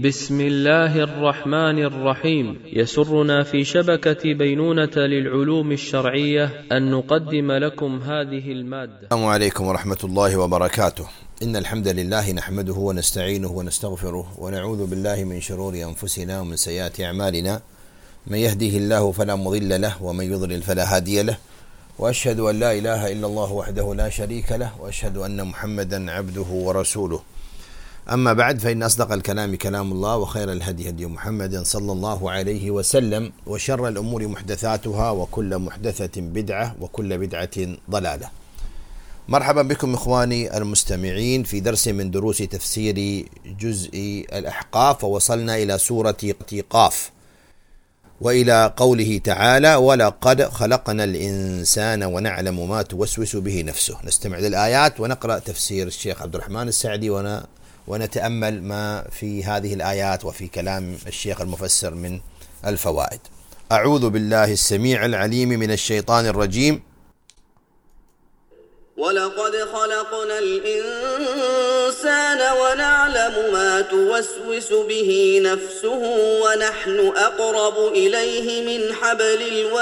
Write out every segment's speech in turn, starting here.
بسم الله الرحمن الرحيم. يسرنا في شبكة بينونة للعلوم الشرعية أن نقدم لكم هذه المادة. السلام عليكم ورحمة الله وبركاته. إن الحمد لله نحمده ونستعينه ونستغفره ونعوذ بالله من شرور أنفسنا ومن سيئات أعمالنا. من يهده الله فلا مضل له ومن يضلل فلا هادي له، وأشهد أن لا إله إلا الله وحده لا شريك له، وأشهد أن محمدا عبده ورسوله. أما بعد، فإن أصدق الكلام كلام الله، وخير الهدي هدي محمد صلى الله عليه وسلم، وشر الأمور محدثاتها، وكل محدثة بدعة، وكل بدعة ضلالة. مرحبا بكم إخواني المستمعين في درس من دروس تفسير جزء الأحقاف، ووصلنا إلى سورة قاف، وإلى قوله تعالى: ولقد خلقنا الإنسان ونعلم ما توسوس به نفسه. نستمع للآيات ونقرأ تفسير الشيخ عبد الرحمن السعدي ونتأمل ما في هذه الآيات وفي كلام الشيخ المفسر من الفوائد. أعوذ بالله السميع العليم من الشيطان الرجيم. ولقد خلقنا الإنسان ونعلم ما توسوس به نفسه ونحن أقرب إليه من حبل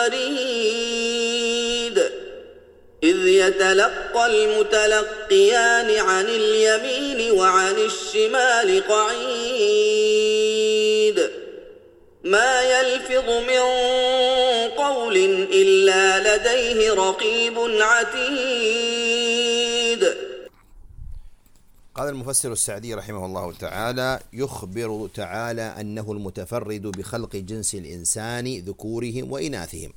الوريد إذ يتلقى المتلقيان عن اليمين وعن الشمال قعيد ما يلفظ من قول إلا لديه رقيب عتيد. قال المفسر السعدي رحمه الله تعالى: يخبر تعالى أنه المتفرد بخلق جنس الإنسان ذكورهم وإناثهم،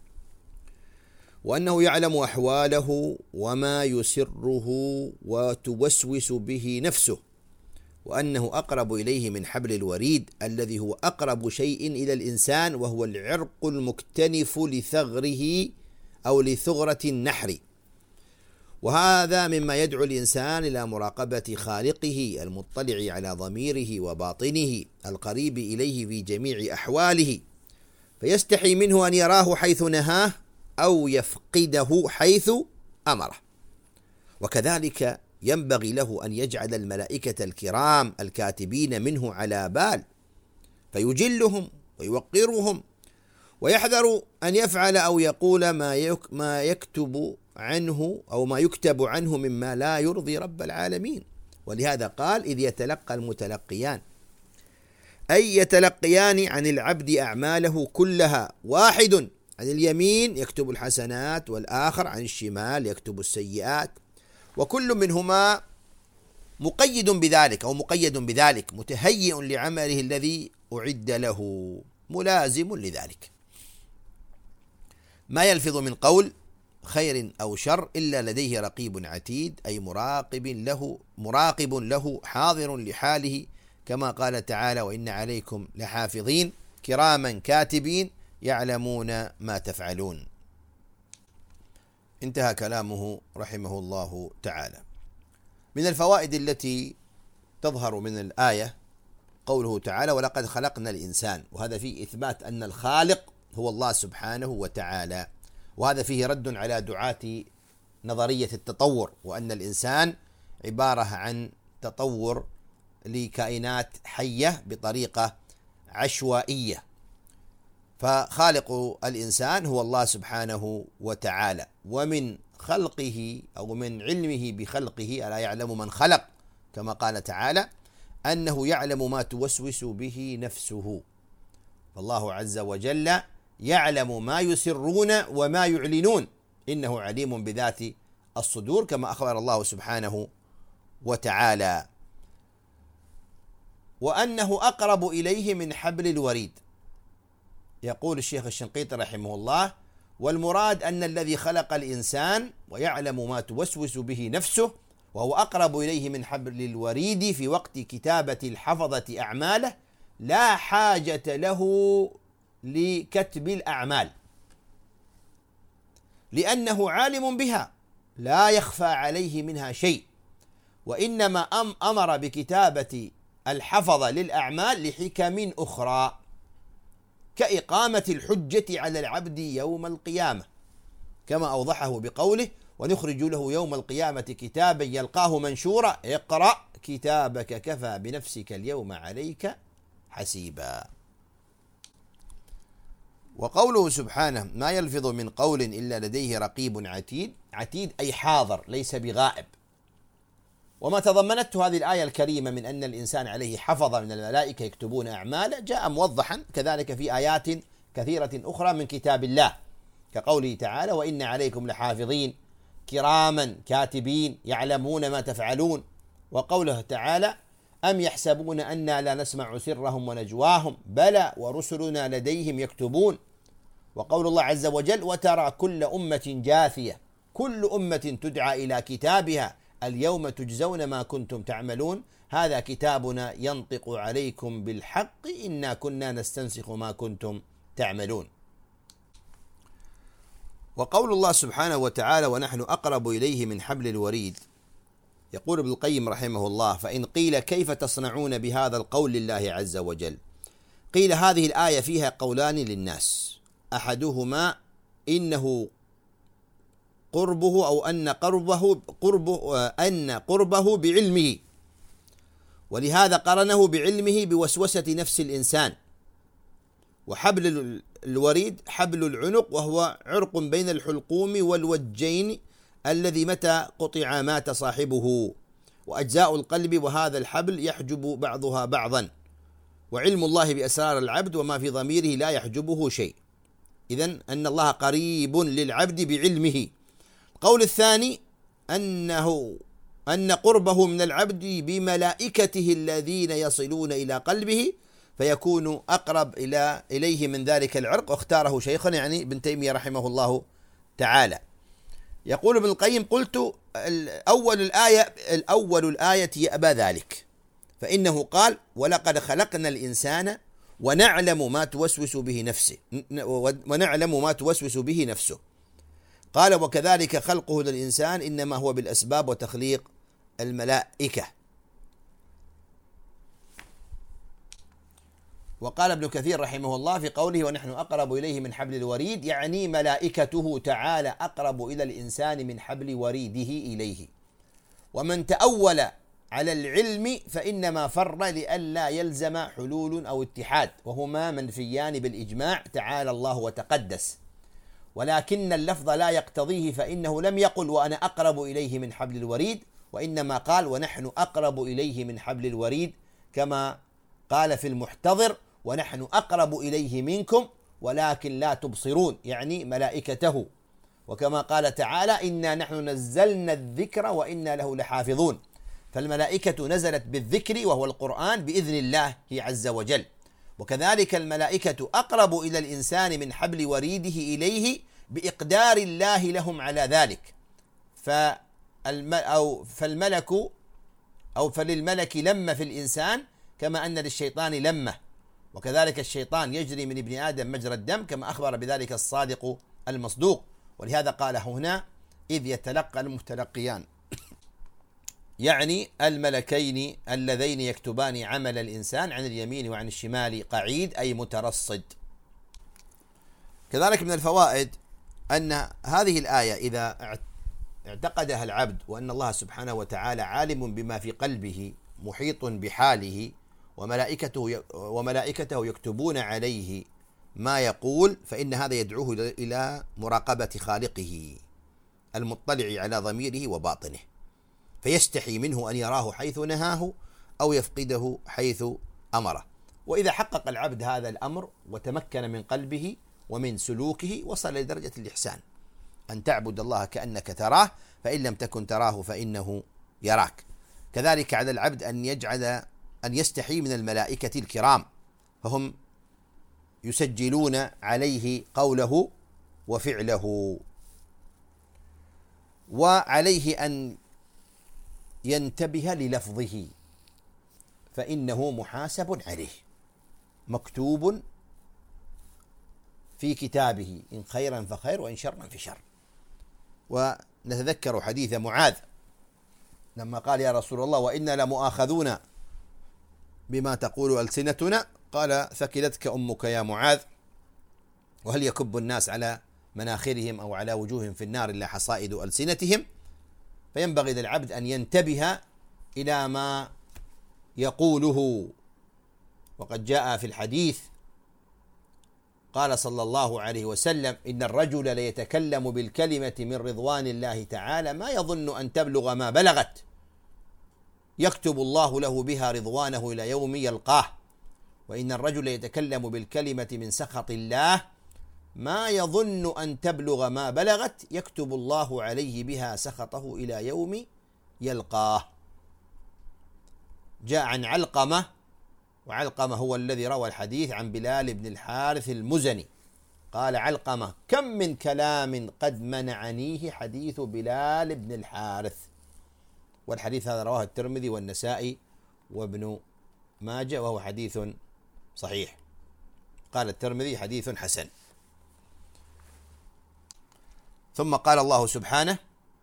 وأنه يعلم أحواله وما يسره وتوسوس به نفسه، وأنه أقرب إليه من حبل الوريد الذي هو أقرب شيء إلى الإنسان، وهو العرق المكتنف لثغره أو لثغرة النحر. وهذا مما يدعو الإنسان إلى مراقبة خالقه المطلع على ضميره وباطنه القريب إليه في جميع أحواله، فيستحي منه أن يراه حيث نهاه أو يفقده حيث أمره. وكذلك ينبغي له أن يجعل الملائكة الكرام الكاتبين منه على بال، فيجلهم ويوقرهم، ويحذر أن يفعل أو يقول ما يكتب عنه أو ما يكتب عنه مما لا يرضي رب العالمين. ولهذا قال: إذ يتلقى المتلقيان، أي يتلقيان عن العبد أعماله كلها، واحد عن اليمين يكتب الحسنات، والآخر عن الشمال يكتب السيئات، وكل منهما مقيد بذلك أو مقيد بذلك، متهيئ لعمله الذي أعد له، ملازم لذلك. ما يلفظ من قول خير أو شر إلا لديه رقيب عتيد، أي مراقب له حاضر لحاله، كما قال تعالى: وإن عليكم لحافظين كراما كاتبين يعلمون ما تفعلون. انتهى كلامه رحمه الله تعالى. من الفوائد التي تظهر من الآية قوله تعالى: ولقد خلقنا الإنسان، وهذا فيه إثبات أن الخالق هو الله سبحانه وتعالى، وهذا فيه رد على دعاة نظرية التطور، وأن الإنسان عبارة عن تطور لكائنات حية بطريقة عشوائية، فخالق الإنسان هو الله سبحانه وتعالى. ومن خلقه أو من علمه بخلقه ألا يعلم من خلق، كما قال تعالى: أنه يعلم ما توسوس به نفسه. فالله عز وجل يعلم ما يسرون وما يعلنون، إنه عليم بذات الصدور، كما أخبر الله سبحانه وتعالى. وأنه أقرب إليه من حبل الوريد. يقول الشيخ الشنقيطي رحمه الله: والمراد أن الذي خلق الإنسان ويعلم ما توسوس به نفسه، وهو أقرب إليه من حبل الوريد في وقت كتابة الحفظة أعماله، لا حاجة له لكتب الأعمال، لأنه عالم بها لا يخفى عليه منها شيء، وإنما أمر بكتابة الحفظة للأعمال لحكم أخرى، كإقامة الحجة على العبد يوم القيامة، كما أوضحه بقوله: ونخرج له يوم القيامة كتابا يلقاه منشورا اقرأ كتابك كفى بنفسك اليوم عليك حسيبا. وقوله سبحانه ما يلفظ من قول إلا لديه رقيب عتيد، عتيد أي حاضر ليس بغائب. وما تضمنته هذه الآية الكريمة من أن الإنسان عليه حفظة من الملائكة يكتبون أعماله جاء موضحا كذلك في آيات كثيرة أخرى من كتاب الله، كقوله تعالى وإن عليكم لحافظين كراما كاتبين يعلمون ما تفعلون، وقوله تعالى أم يحسبون أنا لا نسمع سرهم ونجواهم بلى ورسلنا لديهم يكتبون، وقول الله عز وجل وترى كل أمة جاثية كل أمة تدعى إلى كتابها اليوم تجزون ما كنتم تعملون هذا كتابنا ينطق عليكم بالحق إنا كنا نستنسخ ما كنتم تعملون. وقول الله سبحانه وتعالى ونحن أقرب إليه من حبل الوريد، يقول ابن القيم رحمه الله فإن قيل كيف تصنعون بهذا القول لله عز وجل، قيل هذه الآية فيها قولان للناس، أحدهما إنه قربه أو أن قربه بعلمه، ولهذا قرنه بعلمه بوسوسة نفس الإنسان. وحبل الوريد حبل العنق وهو عرق بين الحلقوم والوجين الذي متى قطع مات صاحبه، وأجزاء القلب وهذا الحبل يحجب بعضها بعضا، وعلم الله بأسرار العبد وما في ضميره لا يحجبه شيء. إذن أن الله قريب للعبد بعلمه. القول الثاني أن قربه من العبد بملائكته الذين يصلون إلى قلبه فيكون أقرب إليه من ذلك العرق، واختاره شيخنا يعني ابن تيمية رحمه الله تعالى. يقول ابن القيم قلت الأول الآية يأبى ذلك، فإنه قال ولقد خلقنا الإنسان ونعلم ما توسوس به نفسه قال وكذلك خلقه للإنسان إنما هو بالأسباب وتخليق الملائكة. وقال ابن كثير رحمه الله في قوله ونحن أقرب إليه من حبل الوريد يعني ملائكته تعالى أقرب إلى الإنسان من حبل وريده إليه. ومن تأول على العلم فإنما فر لئلا يلزم حلول أو اتحاد، وهما منفيان بالإجماع تعالى الله وتقدس، ولكن اللفظ لا يقتضيه، فإنه لم يقل وأنا أقرب إليه من حبل الوريد، وإنما قال ونحن أقرب إليه من حبل الوريد، كما قال في المحتضر ونحن أقرب إليه منكم ولكن لا تبصرون، يعني ملائكته، وكما قال تعالى إنا نحن نزلنا الذكر وإنا له لحافظون، فالملائكة نزلت بالذكر وهو القرآن بإذن الله عز وجل. وكذلك الملائكة أقرب إلى الإنسان من حبل وريده إليه بإقدار الله لهم على ذلك، فللملك لمة في الإنسان كما أن للشيطان لمة، وكذلك الشيطان يجري من ابن آدم مجرى الدم كما أخبر بذلك الصادق المصدوق. ولهذا قال هنا إذ يتلقى المتلقيان، يعني الملكين اللذين يكتبان عمل الإنسان عن اليمين وعن الشمال قعيد أي مترصد. كذلك من الفوائد أن هذه الآية إذا اعتقدها العبد وأن الله سبحانه وتعالى عالم بما في قلبه محيط بحاله وملائكته يكتبون عليه ما يقول، فإن هذا يدعوه إلى مراقبة خالقه المطلع على ضميره وباطنه، فيستحي منه أن يراه حيث نهاه أو يفقده حيث أمره. وإذا حقق العبد هذا الأمر وتمكن من قلبه ومن سلوكه وصل لدرجة الإحسان، أن تعبد الله كأنك تراه فإن لم تكن تراه فإنه يراك. كذلك على العبد أن يستحي من الملائكة الكرام، فهم يسجلون عليه قوله وفعله، وعليه أن ينتبه للفظه فإنه محاسب عليه مكتوب في كتابه إن خيرا فخير وإن شرا فشر. ونتذكر حديث معاذ لما قال يا رسول الله وإنا لمؤاخذون بما تقول ألسنتنا، قال ثكلتك أمك يا معاذ، وهل يكب الناس على مناخرهم أو على وجوههم في النار إلا حصائد ألسنتهم. فينبغي للعبد أن ينتبه إلى ما يقوله وقد جاء في الحديث قال صلى الله عليه وسلم: إن الرجل ليتكلم بالكلمة من رضوان الله تعالى ما يظن أن تبلغ ما بلغت، يكتب الله له بها رضوانه إلى يوم يلقاه. وإن الرجل يتكلم بالكلمة من سخط الله ما يظن أن تبلغ ما بلغت، يكتب الله عليه بها سخطه إلى يوم يلقاه. جاء عن علقمة، وعلقمة هو الذي روى الحديث عن بلال بن الحارث المزني، قال علقمة: كم من كلام قد منعنيه حديث بلال بن الحارث. والحديث هذا رواه الترمذي والنسائي وابن ماجه وهو حديث صحيح. قال الترمذي: حديث حسن. ثم قال الله سبحانه: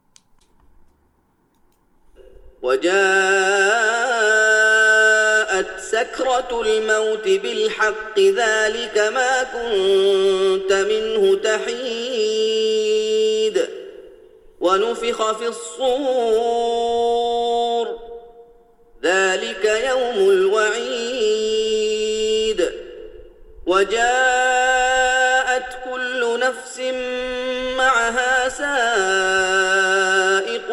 وجاءت سكرة الموت بالحق ذلك ما كنت منه تحيد ونفخ في الصور ذلك يوم الوعيد وجاءت كل نفس معها سائق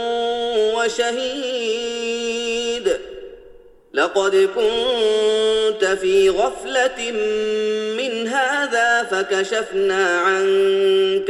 وشهيد لقد كنت في غفلة من هذا فكشفنا عنك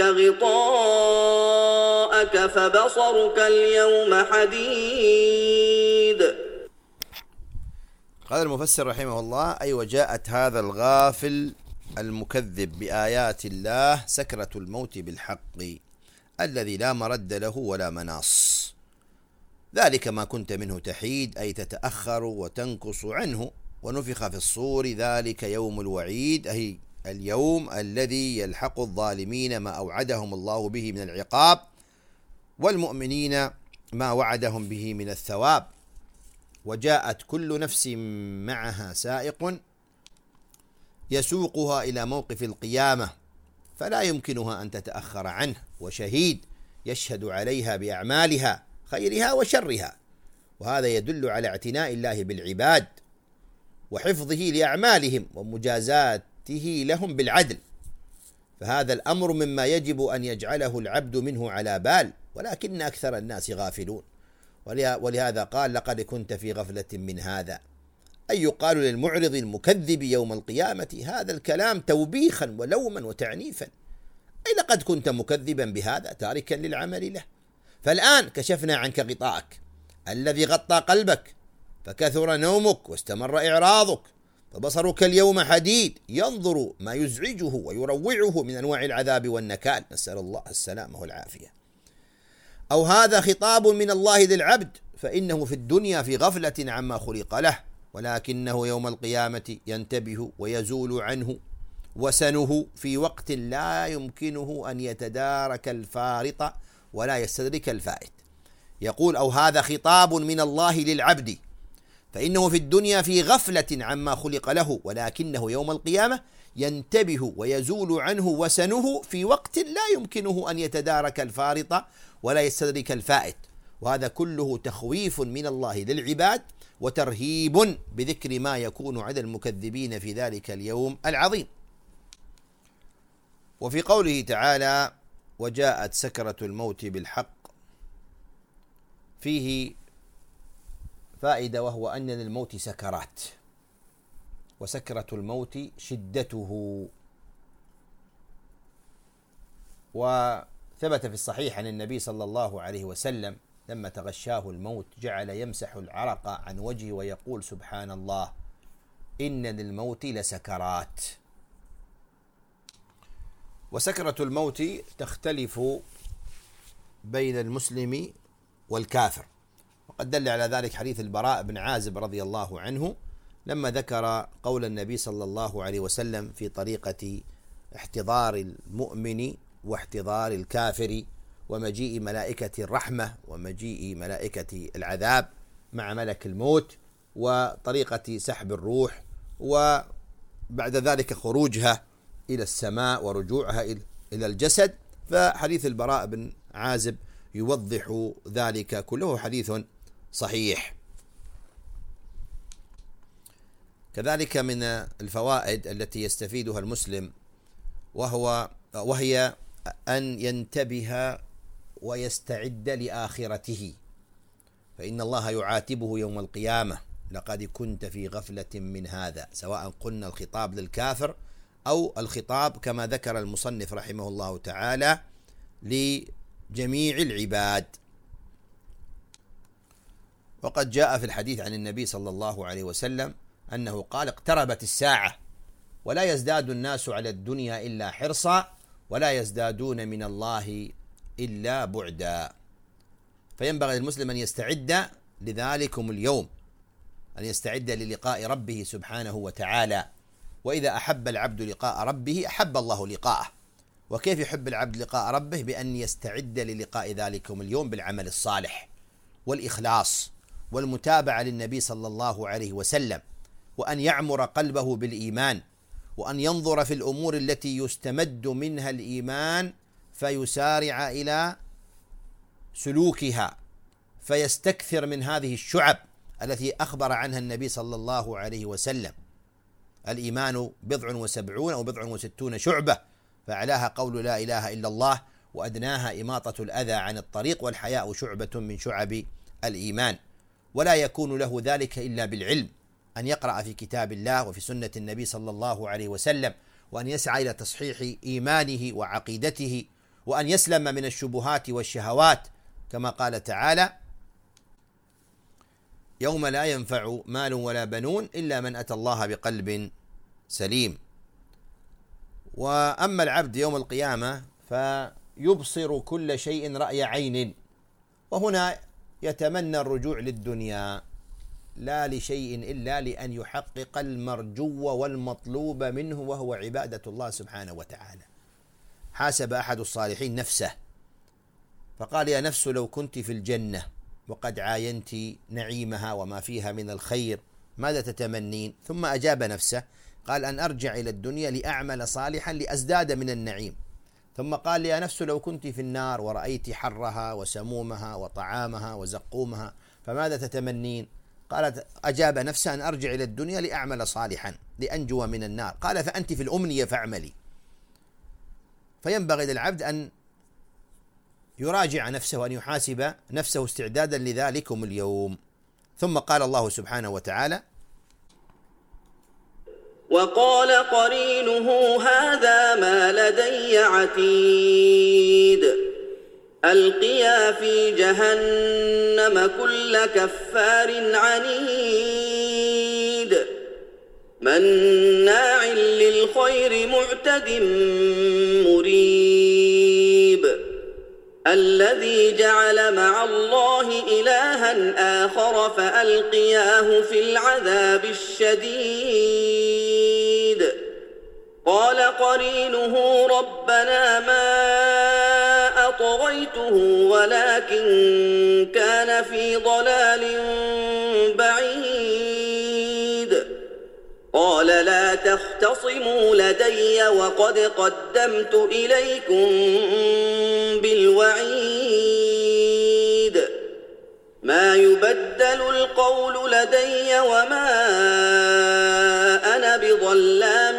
غطاءك فبصرك اليوم حديد. قال المفسر رحمه الله: أي وجاءت هذا الغافل المكذب بآيات الله سكرة الموت بالحق الذي لا مرد له ولا مناص، ذلك ما كنت منه تحيد أي تتأخر وتنقص عنه. ونفخ في الصور ذلك يوم الوعيد أي اليوم الذي يلحق الظالمين ما أوعدهم الله به من العقاب، والمؤمنين ما وعدهم به من الثواب. وجاءت كل نفس معها سائق يسوقها إلى موقف القيامة فلا يمكنها أن تتأخر عنه، وشهيد يشهد عليها بأعمالها خيرها وشرها. وهذا يدل على اعتناء الله بالعباد وحفظه لأعمالهم ومجازاته لهم بالعدل، فهذا الأمر مما يجب أن يجعله العبد منه على بال، ولكن أكثر الناس غافلون. ولهذا قال: لقد كنت في غفلة من هذا، أي يقال للمعرض المكذب يوم القيامة هذا الكلام توبيخا ولوما وتعنيفا، أي لقد كنت مكذبا بهذا تاركا للعمل له، فالآن كشفنا عنك غطاءك الذي غطى قلبك، فكثر نومك واستمر إعراضك، فبصرك اليوم حديد ينظر ما يزعجه ويروعه من أنواع العذاب والنكال، نسأل الله السلامة والعافية. أو هذا خطاب من الله للعبد، فإنه في الدنيا في غفلة عما خلق له، ولكنه يوم القيامة ينتبه ويزول عنه وسنه في وقت لا يمكنه أن يتدارك الفارط ولا يستدرك الفائت. يقول: أو هذا خطاب من الله للعبد، فإنه في الدنيا في غفلة عما خلق له، ولكنه يوم القيامة ينتبه ويزول عنه وسنه في وقت لا يمكنه أن يتدارك الفارط ولا يستدرك الفائت. وهذا كله تخويف من الله للعباد وترهيب بذكر ما يكون على المكذبين في ذلك اليوم العظيم. وفي قوله تعالى: وجاءت سكرة الموت بالحق، فيه فائدة، وهو أن للموت سكرات، وسكرة الموت شدته. وثبت في الصحيح عن النبي صلى الله عليه وسلم لما تغشاه الموت جعل يمسح العرق عن وجهه ويقول: سبحان الله إن للموت لسكرات. وسكرة الموت تختلف بين المسلم والكافر، وقد دل على ذلك حديث البراء بن عازب رضي الله عنه لما ذكر قول النبي صلى الله عليه وسلم في طريقة احتضار المؤمن واحتضار الكافر، ومجيء ملائكة الرحمة ومجيء ملائكة العذاب مع ملك الموت، وطريقة سحب الروح، وبعد ذلك خروجها إلى السماء ورجوعها إلى الجسد. فحديث البراء بن عازب يوضح ذلك كله، حديث صحيح. كذلك من الفوائد التي يستفيدها المسلم وهي أن ينتبه ويستعد لآخرته، فإن الله يعاتبه يوم القيامة: لقد كنت في غفلة من هذا، سواء قلنا الخطاب للكافر أو الخطاب كما ذكر المصنف رحمه الله تعالى لجميع العباد. وقد جاء في الحديث عن النبي صلى الله عليه وسلم أنه قال: اقتربت الساعة ولا يزداد الناس على الدنيا إلا حرصا ولا يزدادون من الله إلا بعدا. فينبغي للمسلم أن يستعد لذلكم اليوم، أن يستعد للقاء ربه سبحانه وتعالى. وإذا أحب العبد لقاء ربه أحب الله لقاءه. وكيف يحب العبد لقاء ربه؟ بأن يستعد للقاء ذلكم اليوم بالعمل الصالح والإخلاص والمتابعة للنبي صلى الله عليه وسلم، وأن يعمر قلبه بالإيمان، وأن ينظر في الأمور التي يستمد منها الإيمان فيسارع إلى سلوكها، فيستكثر من هذه الشعب التي أخبر عنها النبي صلى الله عليه وسلم: الإيمان 70 أو 60 شعبة، فأعلاها قول لا إله إلا الله، وأدناها إماطة الأذى عن الطريق، والحياء شعبة من شعب الإيمان. ولا يكون له ذلك إلا بالعلم، أن يقرأ في كتاب الله وفي سنة النبي صلى الله عليه وسلم، وأن يسعى إلى تصحيح إيمانه وعقيدته، وأن يسلم من الشبهات والشهوات، كما قال تعالى: يوم لا ينفع مال ولا بنون إلا من أتى الله بقلب سليم. وأما العبد يوم القيامة فيبصر كل شيء رأي عين، وهنا يتمنى الرجوع للدنيا، لا لشيء إلا لأن يحقق المرجو والمطلوب منه، وهو عبادة الله سبحانه وتعالى. حاسب أحد الصالحين نفسه فقال: يا نفس لو كنت في الجنة وقد عاينت نعيمها وما فيها من الخير ماذا تتمنين؟ ثم أجاب نفسه قال: أن أرجع إلى الدنيا لأعمل صالحا لأزداد من النعيم. ثم قال: يا نفس لو كنت في النار ورأيت حرها وسمومها وطعامها وزقومها فماذا تتمنين؟ قالت أجاب نفسه: أن أرجع إلى الدنيا لأعمل صالحا لأنجو من النار. قال: فأنت في الأمنية فاعملي. فينبغي للعبد أن يراجع نفسه وأن يحاسب نفسه استعدادا لذلكم اليوم. ثم قال الله سبحانه وتعالى: وقال قرينه هذا ما لدي عتيد ألقيا في جهنم كل كفار عنيد مناع للخير معتد مريب الذي جعل مع الله إلها آخر فألقياه في العذاب الشديد قال قرينه ربنا ما أطغيته ولكن كان في ضلال بعيد قال لا تختصموا لدي وقد قدمت إليكم بالوعيد ما يبدل القول لدي وما أنا بظلام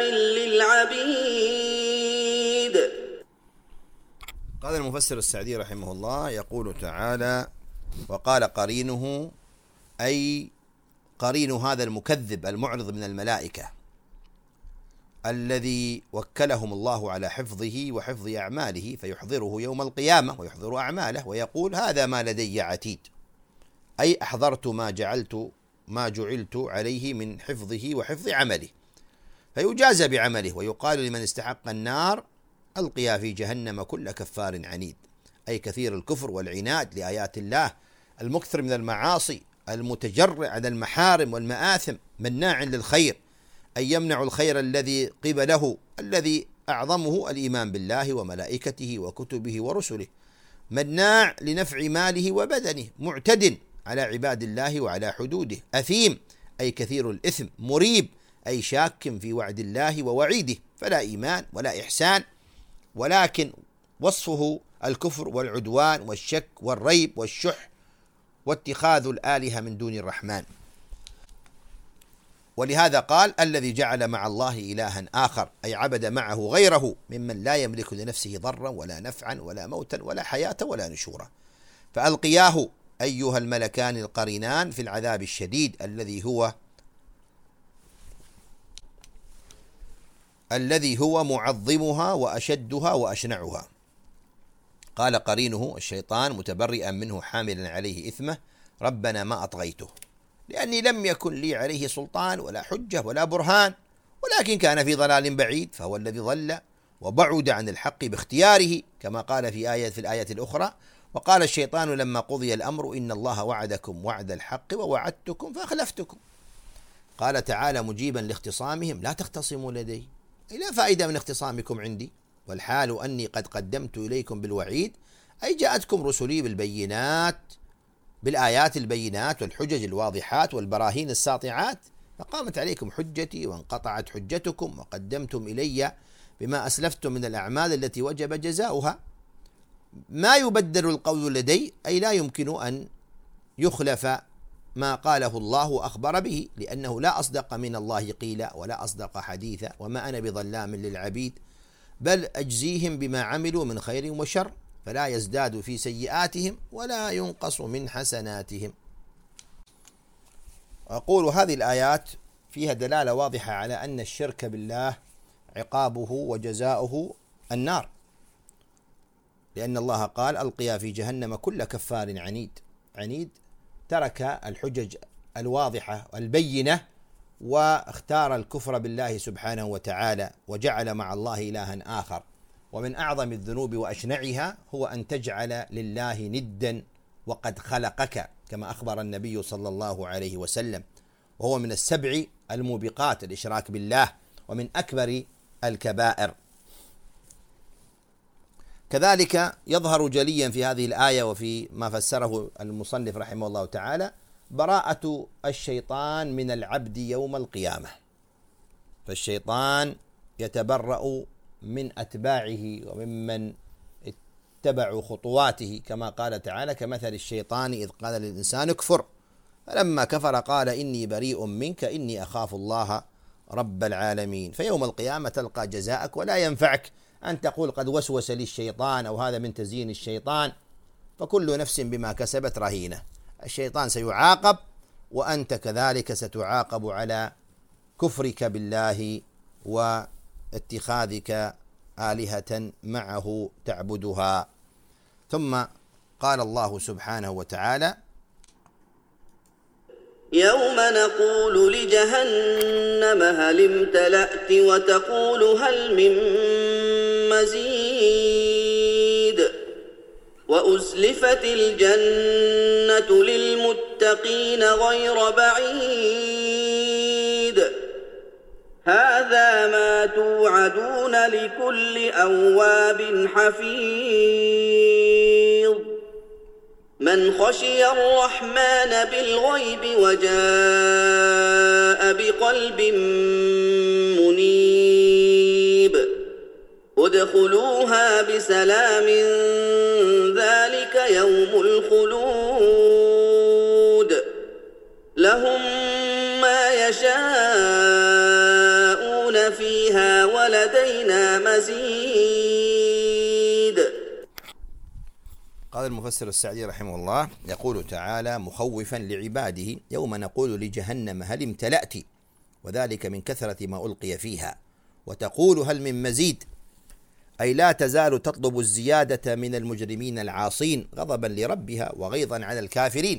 للعبيد. قال المفسر السعدي رحمه الله يقول تعالى: وقال قرينه، أي قرين هذا المكذب المعرض من الملائكة الذي وكلهم الله على حفظه وحفظ أعماله، فيحضره يوم القيامة ويحضر أعماله ويقول: هذا ما لدي عتيد، أي أحضرت ما جعلت عليه من حفظه وحفظ عمله، فيجازى بعمله. ويقال لمن استحق النار: ألقيا في جهنم كل كفار عنيد، أي كثير الكفر والعناد لآيات الله، المكثر من المعاصي، المتجرع على المحارم والمآثم، مناع للخير، أي يمنع الخير الذي قبله، الذي أعظمه الإيمان بالله وملائكته وكتبه ورسله، مناع لنفع ماله وبدنه، معتد على عباد الله وعلى حدوده، أثيم أي كثير الإثم، مريب أي شاك في وعد الله ووعيده، فلا إيمان ولا إحسان، ولكن وصفه الكفر والعدوان والشك والريب والشح واتخاذ الآلهة من دون الرحمن. ولهذا قال الذي جعل مع الله إلها آخر، أي عبد معه غيره ممن لا يملك لنفسه ضرا ولا نفعا ولا موتا ولا حياة ولا نشورا، فألقياه أيها الملكان القرينان في العذاب الشديد الذي هو معظمها وأشدها وأشنعها. قال قرينه الشيطان متبرئا منه حاملا عليه إثمه: ربنا ما أطغيته لأني لم يكن لي عليه سلطان ولا حجة ولا برهان، ولكن كان في ضلال بعيد، فهو الذي ضل وبعد عن الحق باختياره، كما قال في الآية الأخرى: وقال الشيطان لما قضي الأمر إن الله وعدكم وعد الحق ووعدتكم فأخلفتكم. قال تعالى مجيبا لاختصامهم: لا تختصموا لدي، أي لا فائدة من اختصامكم عندي، والحال أني قد قدمت إليكم بالوعيد، أي جاءتكم رسلي بالآيات البينات والحجج الواضحات والبراهين الساطعات، فقامت عليكم حجتي وانقطعت حجتكم، وقدمتم إلي بما أسلفتم من الأعمال التي وجب جزاؤها. ما يبدل القول لدي، أي لا يمكن أن يخلف ما قاله الله وأخبر به، لأنه لا أصدق من الله قيلا ولا أصدق حديثا، وما أنا بظلام للعبيد، بل أجزيهم بما عملوا من خير وشر، فلا يزداد في سيئاتهم ولا ينقص من حسناتهم. أقول هذه الآيات فيها دلالة واضحة على أن الشرك بالله عقابه وجزاؤه النار، لأن الله قال: ألقيا في جهنم كل كفار عنيد ترك الحجج الواضحة البينة واختار الكفر بالله سبحانه وتعالى، وجعل مع الله إلها آخر. ومن أعظم الذنوب وأشنعها هو أن تجعل لله ندا وقد خلقك، كما أخبر النبي صلى الله عليه وسلم، وهو من السبع الموبقات الإشراك بالله، ومن أكبر الكبائر. كذلك يظهر جليا في هذه الآية وفي ما فسره المصنف رحمه الله تعالى براءة الشيطان من العبد يوم القيامة، فالشيطان يتبرأ من أتباعه وممن اتبعوا خطواته، كما قال تعالى: كمثل الشيطان إذ قال للإنسان اكفر فلما كفر قال إني بريء منك إني أخاف الله رب العالمين. فيوم القيامة تلقى جزاءك، ولا ينفعك أن تقول قد وسوس لي الشيطان أو هذا من تزيين الشيطان، فكل نفس بما كسبت رهينة. الشيطان سيعاقب، وأنت كذلك ستعاقب على كفرك بالله واتخاذك آلهة معه تعبدها. ثم قال الله سبحانه وتعالى: يوم نقول لجهنم هل امتلأت وتقول هل من مزيد وأزلفت الجنة للمتقين غير بعيد هذا ما توعدون لكل أواب حفيظ من خشي الرحمن بالغيب وجاء بقلب منيب ادخلوها بسلام ذلك يوم الخلود لهم ما يشاءون فيها ولدينا مزيد. قال المفسر السعدي رحمه الله: يقول تعالى مخوفا لعباده: يوم نقول لجهنم هل امتلأت، وذلك من كثرة ما ألقي فيها، وتقول هل من مزيد، أي لا تزال تطلب الزيادة من المجرمين العاصين غضبا لربها وغيظا على الكافرين.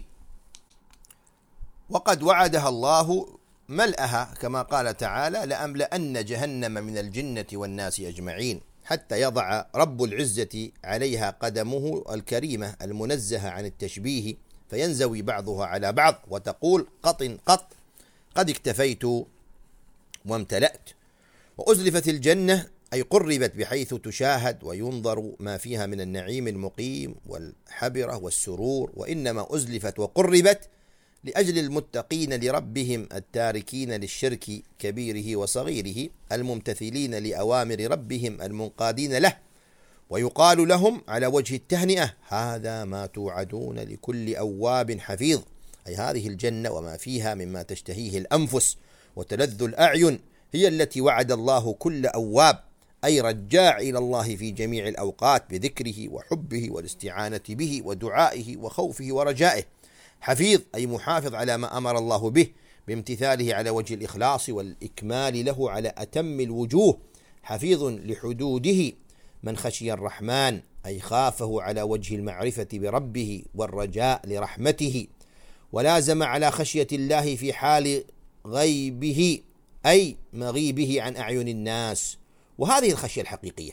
وقد وعدها الله ملأها، كما قال تعالى: لأملأن جهنم من الجنة والناس أجمعين، حتى يضع رب العزة عليها قدمه الكريمة المنزهة عن التشبيه، فينزوي بعضها على بعض، وتقول قط قد اكتفيت وامتلأت. وأزلفت الجنة أي قربت، بحيث تشاهد وينظر ما فيها من النعيم المقيم والحبرة والسرور، وإنما أزلفت وقربت لأجل المتقين لربهم التاركين للشرك كبيره وصغيره، الممتثلين لأوامر ربهم المنقادين له. ويقال لهم على وجه التهنئة: هذا ما توعدون لكل أواب حفيظ، أي هذه الجنة وما فيها مما تشتهيه الأنفس وتلذ الأعين هي التي وعد الله كل أواب، أي رجاع إلى الله في جميع الأوقات بذكره وحبه والاستعانة به ودعائه وخوفه ورجائه. حفيظ أي محافظ على ما أمر الله به بامتثاله على وجه الإخلاص والإكمال له على أتم الوجوه. حفيظ لحدوده. من خشي الرحمن أي خافه على وجه المعرفة بربه والرجاء لرحمته، ولازم على خشية الله في حال غيبه أي مغيبه عن أعين الناس، وهذه الخشية الحقيقية.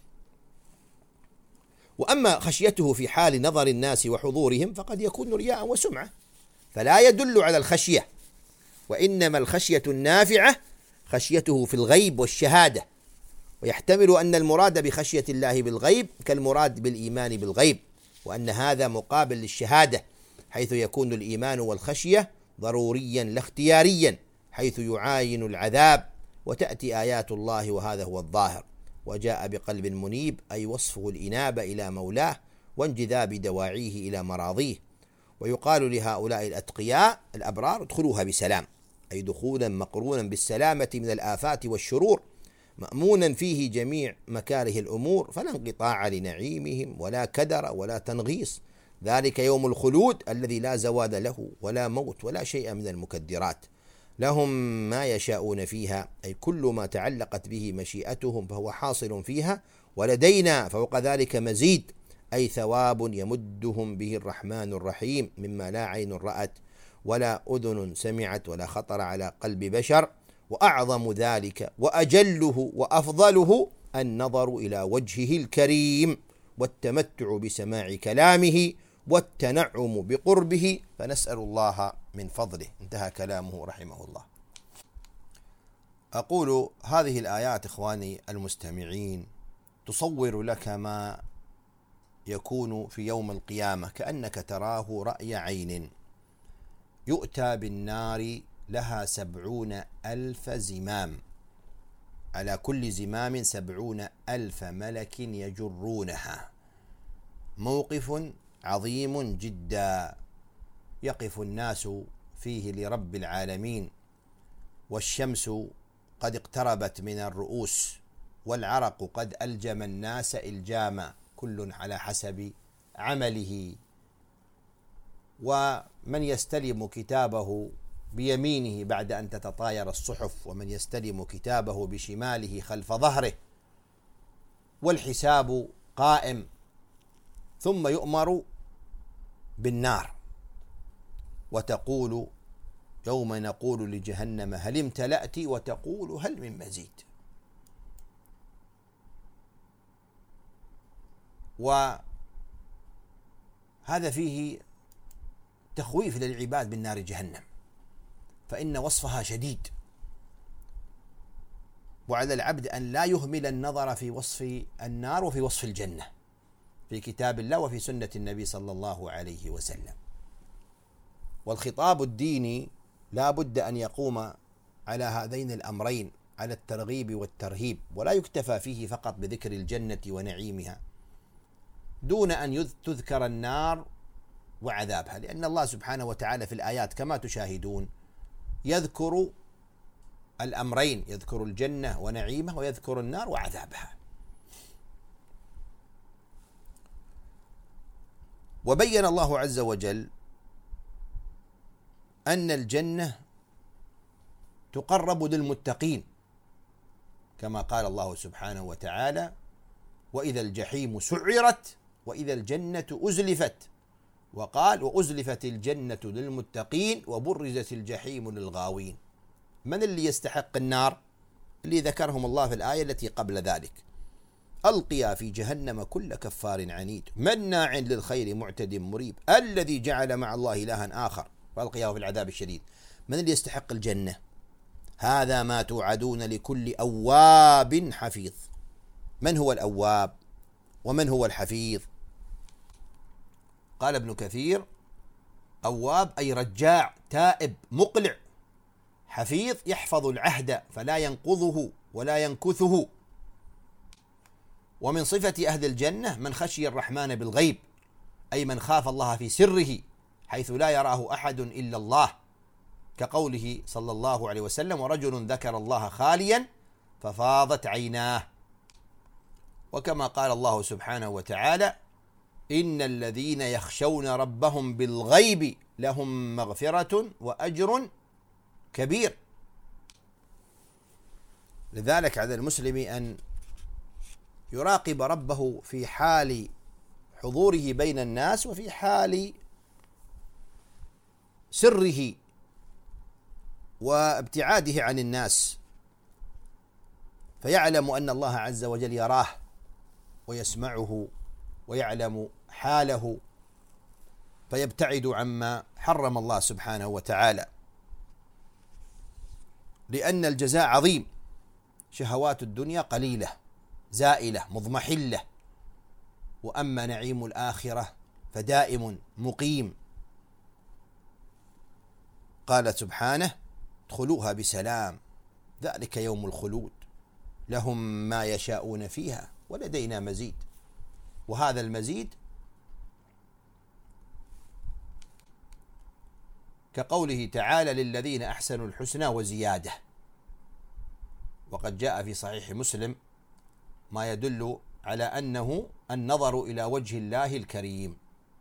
وأما خشيته في حال نظر الناس وحضورهم فقد يكون رياء وسمعة، فلا يدل على الخشية، وإنما الخشية النافعة خشيته في الغيب والشهادة. ويحتمل أن المراد بخشية الله بالغيب كالمراد بالإيمان بالغيب، وأن هذا مقابل للشهادة، حيث يكون الإيمان والخشية ضروريا لا اختياريا، حيث يعاين العذاب وتأتي آيات الله، وهذا هو الظاهر. وجاء بقلب منيب أي وصفه الإنابة إلى مولاه وانجذاب دواعيه إلى مراضيه. ويقال لهؤلاء الأتقياء الأبرار ادخلوها بسلام، أي دخولا مقرونا بالسلامة من الآفات والشرور، مأمونا فيه جميع مكاره الأمور، فلا انقطاع لنعيمهم ولا كدر ولا تنغيص. ذلك يوم الخلود الذي لا زوال له ولا موت ولا شيء من المكدرات. لهم ما يشاءون فيها، أي كل ما تعلقت به مشيئتهم فهو حاصل فيها، ولدينا فوق ذلك مزيد، أي ثواب يمدهم به الرحمن الرحيم مما لا عين رأت ولا أذن سمعت ولا خطر على قلب بشر. وأعظم ذلك وأجله وأفضله النظر إلى وجهه الكريم والتمتع بسماع كلامه والتنعم بقربه، فنسأل الله من فضله. انتهى كلامه رحمه الله. أقول هذه الآيات إخواني المستمعين تصور لك ما يكون في يوم القيامة، كأنك تراه رأي عين. يؤتى بالنار لها 70,000 زمام، على كل زمام 70,000 ملك يجرونها. موقف عظيم جدا يقف الناس فيه لرب العالمين، والشمس قد اقتربت من الرؤوس، والعرق قد ألجم الناس إلجاما، كل على حسب عمله. ومن يستلم كتابه بيمينه بعد أن تتطاير الصحف، ومن يستلم كتابه بشماله خلف ظهره، والحساب قائم. ثم يؤمر بالنار، وتقول يوم نقول لجهنم هل امتلأت، وتقول هل من مزيد. وهذا فيه تخويف للعباد بالنار جهنم، فإن وصفها شديد، وعلى العبد أن لا يهمل النظر في وصف النار وفي وصف الجنة في كتاب الله وفي سنة النبي صلى الله عليه وسلم. والخطاب الديني لا بد أن يقوم على هذين الأمرين، على الترغيب والترهيب، ولا يكتفى فيه فقط بذكر الجنة ونعيمها دون أن تذكر النار وعذابها، لأن الله سبحانه وتعالى في الآيات كما تشاهدون يذكر الأمرين، يذكر الجنة ونعيمها ويذكر النار وعذابها. وبين الله عز وجل أن الجنة تقرب للمتقين، كما قال الله سبحانه وتعالى وإذا الجحيم سعرت وإذا الجنة أزلفت، وقال وأزلفت الجنة للمتقين وبرزت الجحيم للغاوين. من اللي يستحق النار؟ اللي ذكرهم الله في الآية التي قبل ذلك: ألقيا في جهنم كل كفار عنيد مناع للخير معتد مريب الذي جعل مع الله إلها آخر فألقياه في العذاب الشديد. من اللي يستحق الجنة؟ هذا ما توعدون لكل أواب حفيظ. من هو الأواب ومن هو الحفيظ؟ قال ابن كثير: أواب أي رجاع تائب مقلع، حفيظ يحفظ العهد فلا ينقضه ولا ينكثه. ومن صفة أهل الجنة من خشي الرحمن بالغيب، أي من خاف الله في سره حيث لا يراه أحد إلا الله، كقوله صلى الله عليه وسلم: ورجل ذكر الله خاليا ففاضت عيناه. وكما قال الله سبحانه وتعالى: إن الذين يخشون ربهم بالغيب لهم مغفرة وأجر كبير. لذلك على المسلم أن يراقب ربه في حال حضوره بين الناس وفي حال سره وابتعاده عن الناس، فيعلم أن الله عز وجل يراه ويسمعه ويعلم حاله، فيبتعد عما حرم الله سبحانه وتعالى، لأن الجزاء عظيم. شهوات الدنيا قليلة زائلة مضمحلة، وأما نعيم الآخرة فدائم مقيم. قال سبحانه: ادخلوها بسلام ذلك يوم الخلود لهم ما يشاءون فيها ولدينا مزيد. وهذا المزيد كقوله تعالى: للذين أحسنوا الحسنى وزيادة. وقد جاء في صحيح مسلم ما يدل على أنه النظر إلى وجه الله الكريم.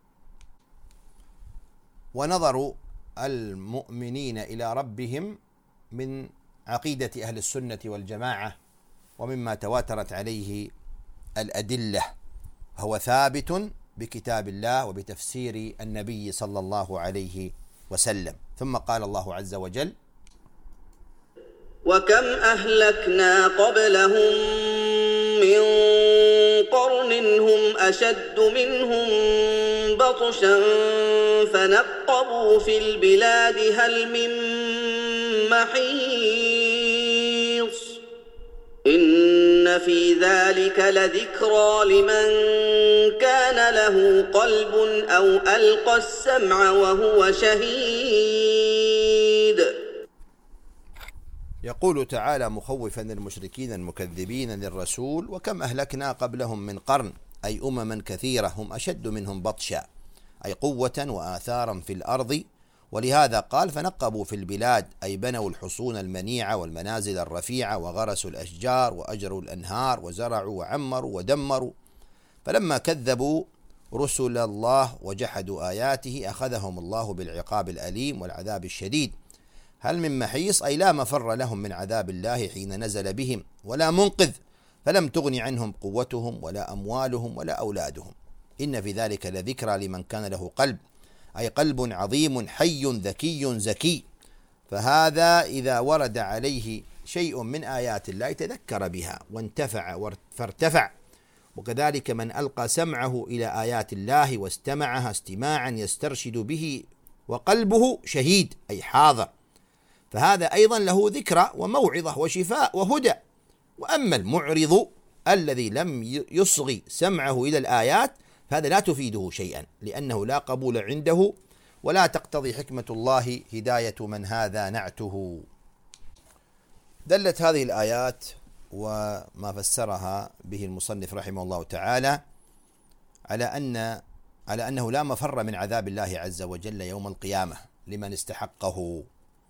ونظر المؤمنين إلى ربهم من عقيدة أهل السنة والجماعة، ومما تواترت عليه الأدلة، هو ثابت بكتاب الله وبتفسير النبي صلى الله عليه وسلم. ثم قال الله عز وجل: وكم أهلكنا قبلهم من قرن هم أشد منهم بطشا فنقبوا في البلاد هل من محيص إن في ذلك لذكرى لمن كان له قلب أو ألقى السمع وهو شهيد. يقول تعالى مخوفا المشركين المكذبين للرسول: وكم أهلكنا قبلهم من قرن، أي أمما كثيرة هم أشد منهم بطشا، أي قوة وآثارا في الأرض. ولهذا قال: فنقبوا في البلاد، أي بنوا الحصون المنيعة والمنازل الرفيعة وغرسوا الأشجار وأجروا الأنهار وزرعوا وعمروا ودمروا. فلما كذبوا رسل الله وجحدوا آياته أخذهم الله بالعقاب الأليم والعذاب الشديد. هل من محيص، أي لا مفر لهم من عذاب الله حين نزل بهم، ولا منقذ، فلم تغن عنهم قوتهم ولا أموالهم ولا أولادهم. إن في ذلك لذكرى لمن كان له قلب، أي قلب عظيم حي ذكي زكي. فهذا إذا ورد عليه شيء من آيات الله تذكر بها وانتفع فارتفع. وكذلك من ألقى سمعه إلى آيات الله واستمعها استماعا يسترشد به وقلبه شهيد، أي حاضر، فهذا أيضا له ذكرى وموعظة وشفاء وهدى. وأما المعرض الذي لم يصغي سمعه إلى الآيات فهذا لا تفيده شيئا، لأنه لا قبول عنده ولا تقتضي حكمة الله هداية من هذا نعته. دلت هذه الآيات وما فسرها به المصنف رحمه الله تعالى على أنه لا مفر من عذاب الله عز وجل يوم القيامة لمن استحقه.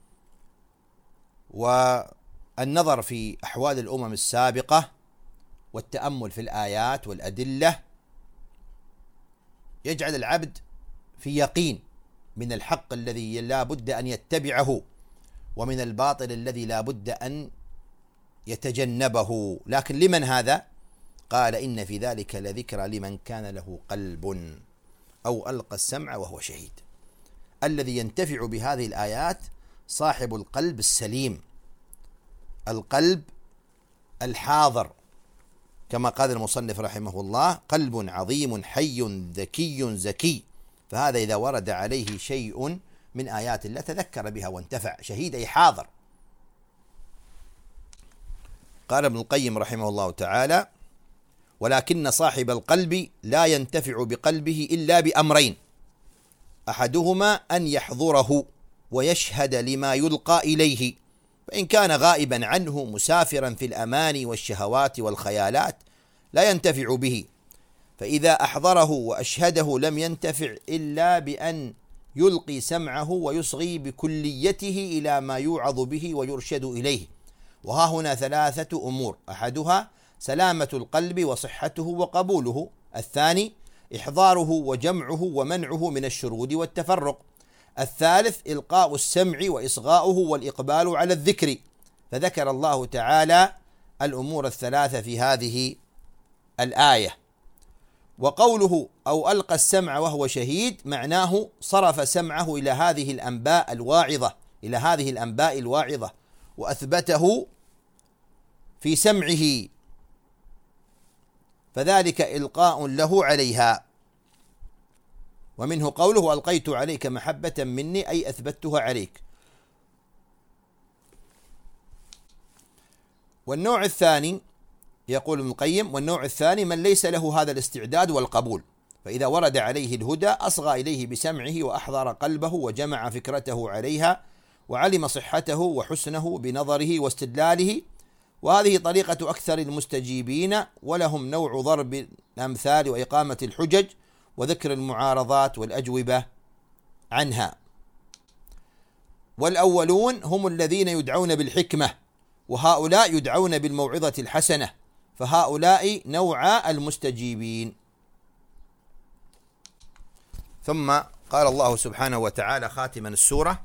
والنظر في أحوال الأمم السابقة والتأمل في الآيات والأدلة يجعل العبد في يقين من الحق الذي لا بد أن يتبعه ومن الباطل الذي لا بد أن يتجنبه. لكن لمن هذا؟ قال: إن في ذلك لذكرى لمن كان له قلب أو ألقى السمع وهو شهيد. الذي ينتفع بهذه الآيات صاحب القلب السليم، القلب الحاضر، كما قال المصنف رحمه الله: قلب عظيم حي ذكي زكي. فهذا إذا ورد عليه شيء من آيات الله تذكر بها وانتفع، شهيد أي حاضر. قال ابن القيم رحمه الله تعالى: ولكن صاحب القلب لا ينتفع بقلبه إلا بأمرين: أحدهما أن يحضره ويشهد لما يلقى إليه، فإن كان غائبا عنه مسافرا في الأماني والشهوات والخيالات لا ينتفع به، فإذا أحضره وأشهده لم ينتفع إلا بأن يلقي سمعه ويصغي بكليته إلى ما يوعظ به ويرشد إليه. وها هنا ثلاثة أمور: أحدها سلامة القلب وصحته وقبوله، الثاني إحضاره وجمعه ومنعه من الشرود والتفرق، الثالث إلقاء السمع وإصغاؤه والإقبال على الذكر. فذكر الله تعالى الأمور الثلاثة في هذه الآية. وقوله أو ألقى السمع وهو شهيد معناه صرف سمعه إلى هذه الأنباء الواعظة وأثبته في سمعه، فذلك إلقاء له عليها. ومنه قوله ألقيت عليك محبة مني، أي أثبتها عليك. والنوع الثاني، يقول ابن القيم: والنوع الثاني من ليس له هذا الاستعداد والقبول، فإذا ورد عليه الهدى أصغى إليه بسمعه وأحضر قلبه وجمع فكرته عليها وعلم صحته وحسنه بنظره واستدلاله. وهذه طريقة أكثر المستجيبين، ولهم نوع ضرب الأمثال وإقامة الحجج وذكر المعارضات والأجوبة عنها. والأولون هم الذين يدعون بالحكمة، وهؤلاء يدعون بالموعظة الحسنة، فهؤلاء نوع المستجيبين. ثم قال الله سبحانه وتعالى خاتما السورة: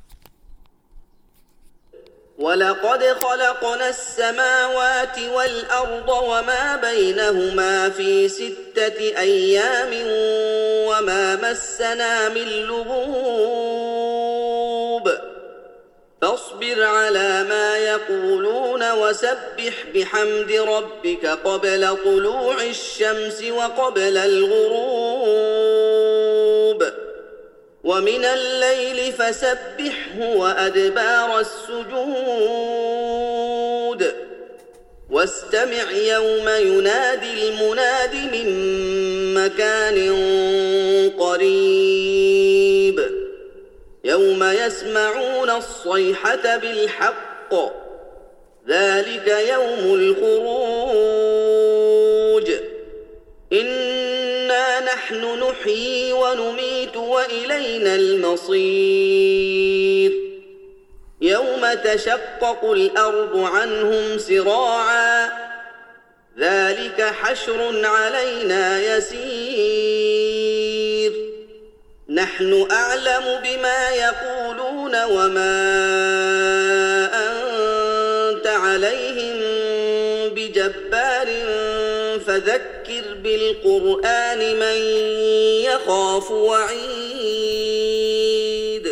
ولقد خلقنا السماوات والأرض وما بينهما في 6 أيام وما مسنا من لغوب فاصبر على ما يقولون وسبح بحمد ربك قبل طلوع الشمس وقبل الغروب ومن الليل فسبحه وأدبار السجود واستمع يوم ينادي المناد من مكان قريب يوم يسمعون الصيحة بالحق ذلك يوم الخروج إنا نحن نحيي ونميت وإلينا المصير يوم تشقق الأرض عنهم سراعا ذلك حشر علينا يسير نحن أعلم بما يقولون وما أنت عليهم بجبار فذكر بالقرآن من يخاف وعيد.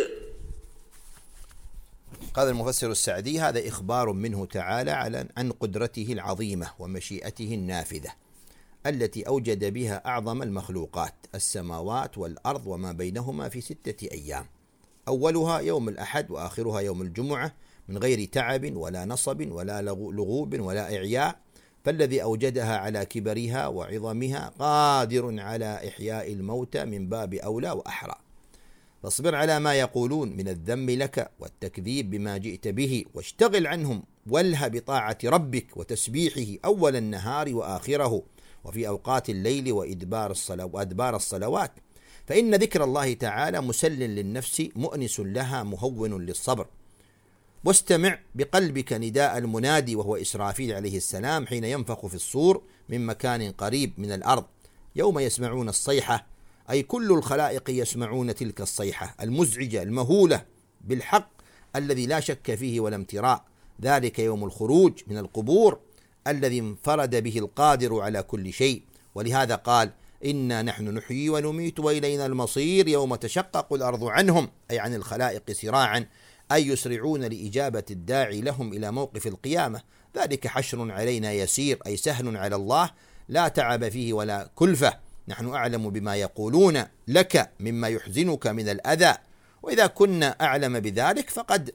قال المفسر السعدي: هذا إخبار منه تعالى عن قدرته العظيمة ومشيئته النافذة التي أوجد بها أعظم المخلوقات، السماوات والأرض وما بينهما في 6 أيام، أولها يوم الأحد وآخرها يوم الجمعة، من غير تعب ولا نصب ولا لغوب ولا إعياء، فالذي أوجدها على كبرها وعظمها قادر على إحياء الموتى من باب أولى وأحرى. فاصبر على ما يقولون من الذم لك والتكذيب بما جئت به، واشتغل عنهم والها بطاعة ربك وتسبيحه أول النهار وآخره وفي أوقات الليل وأدبار الصلوات، فإن ذكر الله تعالى مسل للنفس مؤنس لها مهون للصبر. واستمع بقلبك نداء المنادي وهو إسرافيل عليه السلام حين ينفخ في الصور من مكان قريب من الأرض يوم يسمعون الصيحة، أي كل الخلائق يسمعون تلك الصيحة المزعجة المهولة بالحق الذي لا شك فيه ولا امتراء. ذلك يوم الخروج من القبور الذي انفرد به القادر على كل شيء. ولهذا قال: إنا نحن نحيي ونميت وإلينا المصير يوم تشقق الأرض عنهم، أي عن الخلائق سراعا، أي يسرعون لإجابة الداعي لهم إلى موقف القيامة. ذلك حشر علينا يسير، أي سهل على الله لا تعب فيه ولا كلفة. نحن أعلم بما يقولون لك مما يحزنك من الأذى، وإذا كنا أعلم بذلك فقد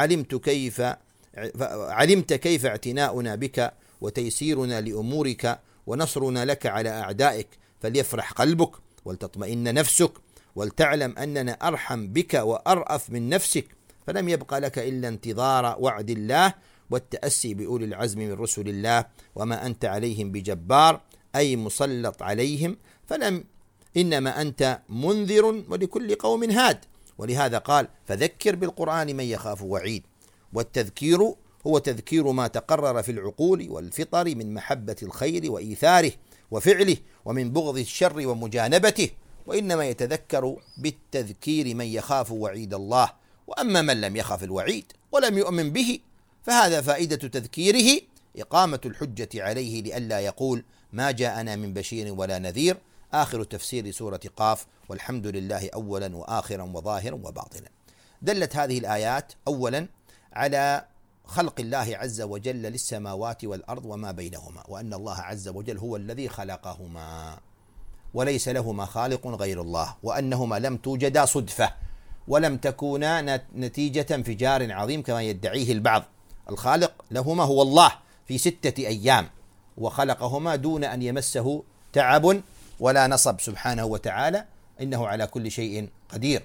علمت كيف اعتناؤنا بك وتيسيرنا لأمورك ونصرنا لك على أعدائك، فليفرح قلبك ولتطمئن نفسك ولتعلم أننا أرحم بك وأرأف من نفسك، فلم يبق لك إلا انتظار وعد الله والتأسي بأولي العزم من رسل الله، وما أنت عليهم بجبار أي مسلط عليهم، إنما أنت منذر ولكل قوم هاد. ولهذا قال فذكر بالقرآن من يخاف وعيد. والتذكير هو تذكير ما تقرر في العقول والفطر من محبة الخير وإيثاره وفعله، ومن بغض الشر ومجانبته، وإنما يتذكر بالتذكير من يخاف وعيد الله. وأما من لم يخف الوعيد ولم يؤمن به فهذا فائدة تذكيره إقامة الحجة عليه لئلا يقول ما جاءنا من بشير ولا نذير. آخر تفسير سورة قاف، والحمد لله أولا وآخرا وظاهرا وباطنا. دلت هذه الآيات أولا على خلق الله عز وجل للسماوات والأرض وما بينهما، وأن الله عز وجل هو الذي خلقهما وليس لهما خالق غير الله، وأنهما لم توجدا صدفة ولم تكونا نتيجة انفجار عظيم كما يدعيه البعض. الخالق لهما هو الله في 6 أيام، وخلقهما دون أن يمسه تعب ولا نصب سبحانه وتعالى، إنه على كل شيء قدير.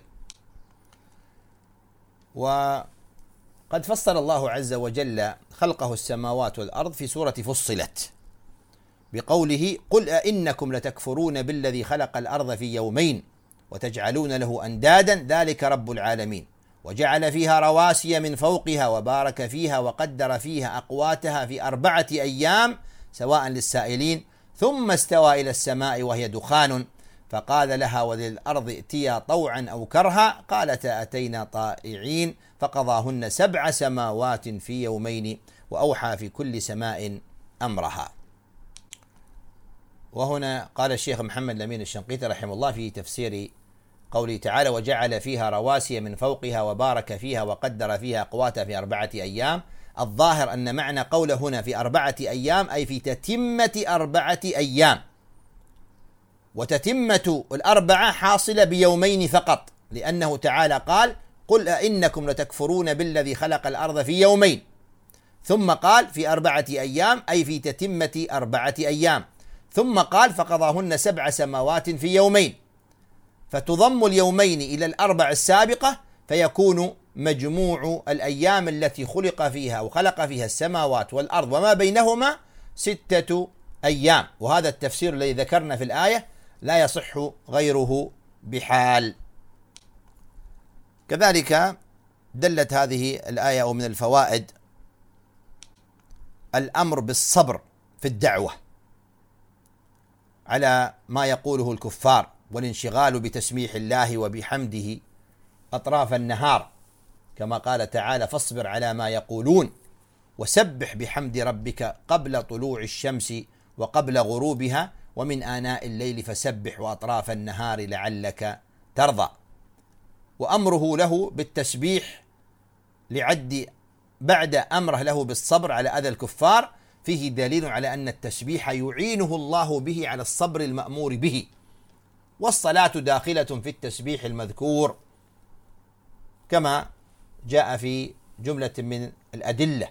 وقد فصل الله عز وجل خلقه السماوات والأرض في سورة فصلت بقوله قل أئنكم لتكفرون بالذي خلق الأرض في يومين وتجعلون له أندادا ذلك رب العالمين وجعل فيها رواسي من فوقها وبارك فيها وقدر فيها أقواتها في 4 أيام سواء للسائلين ثم استوى إلى السماء وهي دخان فقال لها وللأرض ائتيا طوعا أو كرها قالتا أتينا طائعين فقضاهن 7 سماوات في يومين وأوحى في كل سماء أمرها. وهنا قال الشيخ محمد الأمين الشنقيطي رحمه الله في تفسير قوله تعالى وجعل فيها رواسي من فوقها وبارك فيها وقدر فيها أقواتها في 4 أيام. الظاهر أن معنى قوله هنا في 4 أيام أي في تتمة 4 أيام، وتتمة 4 حاصلة بيومين فقط، لأنه تعالى قال قل أئنكم لتكفرون بالذي خلق الأرض في يومين، ثم قال في 4 أيام أي في تتمة 4 أيام، ثم قال فقضاهن 7 سماوات في يومين، فتضم اليومين إلى 4 السابقة فيكون مجموع الأيام التي خلق فيها وخلق فيها السماوات والأرض وما بينهما 6 أيام. وهذا التفسير الذي ذكرنا في الآية لا يصح غيره بحال. كذلك دلت هذه الآية ومن الفوائد الأمر بالصبر في الدعوة على ما يقوله الكفار، والانشغال بتسبيح الله وبحمده أطراف النهار، كما قال تعالى فاصبر على ما يقولون وسبح بحمد ربك قبل طلوع الشمس وقبل غروبها ومن آناء الليل فسبح وأطراف النهار لعلك ترضى. وأمره له بالتسبيح بعد أمره له بالصبر على أذى الكفار فيه دليل على أن التسبيح يعينه الله به على الصبر المأمور به، والصلاة داخلة في التسبيح المذكور كما جاء في جملة من الأدلة.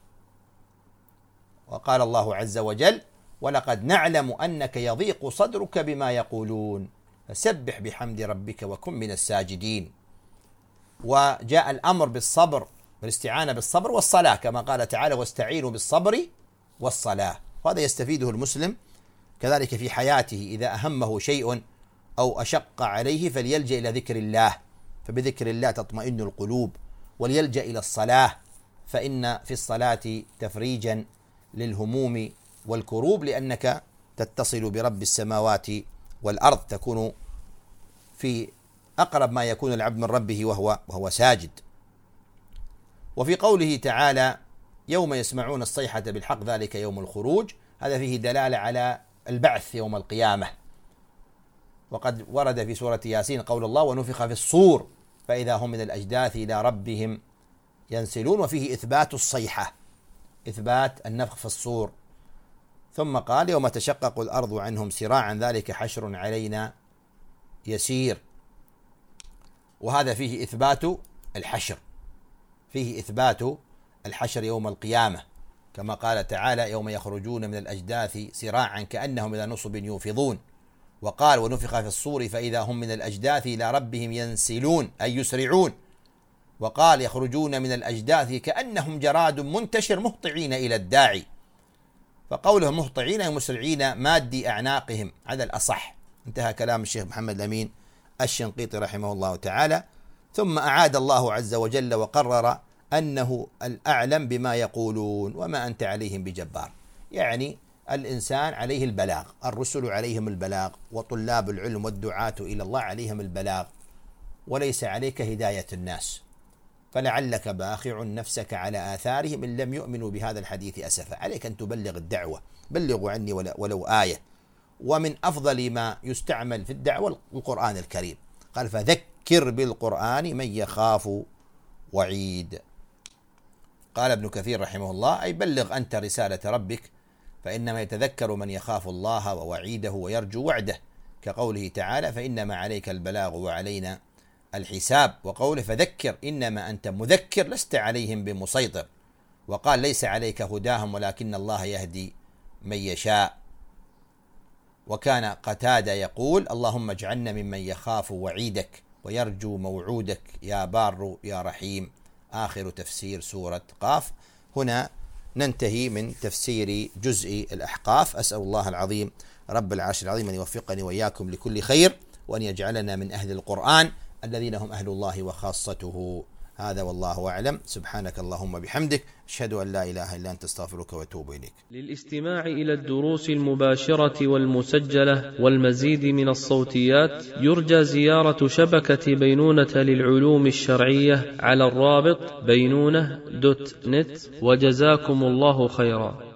وقال الله عز وجل ولقد نعلم أنك يضيق صدرك بما يقولون فسبح بحمد ربك وكن من الساجدين. وجاء الأمر بالصبر والاستعانة بالصبر والصلاة كما قال تعالى واستعينوا بالصبر والصلاة، وهذا يستفيده المسلم كذلك في حياته إذا أهمه شيء أو أشق عليه فليلجأ إلى ذكر الله، فبذكر الله تطمئن القلوب، وليلجأ إلى الصلاة فإن في الصلاة تفريجا للهموم والكروب، لأنك تتصل برب السماوات والأرض، تكون في أقرب ما يكون العبد من ربه وهو ساجد. وفي قوله تعالى يوم يسمعون الصيحة بالحق ذلك يوم الخروج، هذا فيه دلالة على البعث يوم القيامة. وقد ورد في سورة ياسين قول الله ونفخ في الصور فإذا هم من الأجداث إلى ربهم ينسلون، وفيه إثبات الصيحة، إثبات النفخ في الصور. ثم قال يوم تشقق الأرض عنهم سراعا ذلك حشر علينا يسير، وهذا فيه إثبات الحشر، فيه إثبات الحشر يوم القيامة كما قال تعالى يوم يخرجون من الأجداث سراعا كأنهم إلى نصب يوفضون. وقال ونفخ في الصور فإذا هم من الأجداث إلى ربهم ينسلون أي يسرعون. وقال يخرجون من الأجداث كأنهم جراد منتشر مهطعين إلى الداعي، فقولهم مهطعين مسرعين مادي أعناقهم على الأصح. انتهى كلام الشيخ محمد الأمين الشنقيطي رحمه الله تعالى. ثم أعاد الله عز وجل وقرر أنه الأعلم بما يقولون وما أنت عليهم بجبار. يعني الإنسان عليه البلاغ، الرسل عليهم البلاغ، وطلاب العلم والدعاة إلى الله عليهم البلاغ، وليس عليك هداية الناس، فلعلك باخع نفسك على آثارهم إن لم يؤمنوا بهذا الحديث أسفا. عليك أن تبلغ الدعوة، بلغوا عني ولو آية. ومن أفضل ما يستعمل في الدعوة القرآن الكريم، قال فذكر بالقرآن من يخاف وعيد. قال ابن كثير رحمه الله أي بلغ أنت رسالة ربك، فإنما يتذكر من يخاف الله ووعيده ويرجو وعده، كقوله تعالى فإنما عليك البلاغ وعلينا الحساب، وقوله فذكر إنما أنت مذكر لست عليهم بمسيطر، وقال ليس عليك هداهم ولكن الله يهدي من يشاء. وكان قتادة يقول اللهم اجعلنا ممن يخاف وعيدك ويرجو موعودك يا بار يا رحيم. آخر تفسير سورة قاف. هنا ننتهي من تفسير جزء الأحقاف. أسأل الله العظيم رب العرش العظيم أن يوفقني وإياكم لكل خير، وأن يجعلنا من أهل القرآن الذين هم أهل الله وخاصته. هذا والله أعلم. سبحانك اللهم بحمدك، أشهد أن لا إله إلا أنت، أستغفرك وأتوب إليك. للاستماع إلى الدروس المباشرة والمسجلة والمزيد من الصوتيات يرجى زيارة شبكة بينونة للعلوم الشرعية على الرابط بينونة.net. وجزاكم الله خيرا.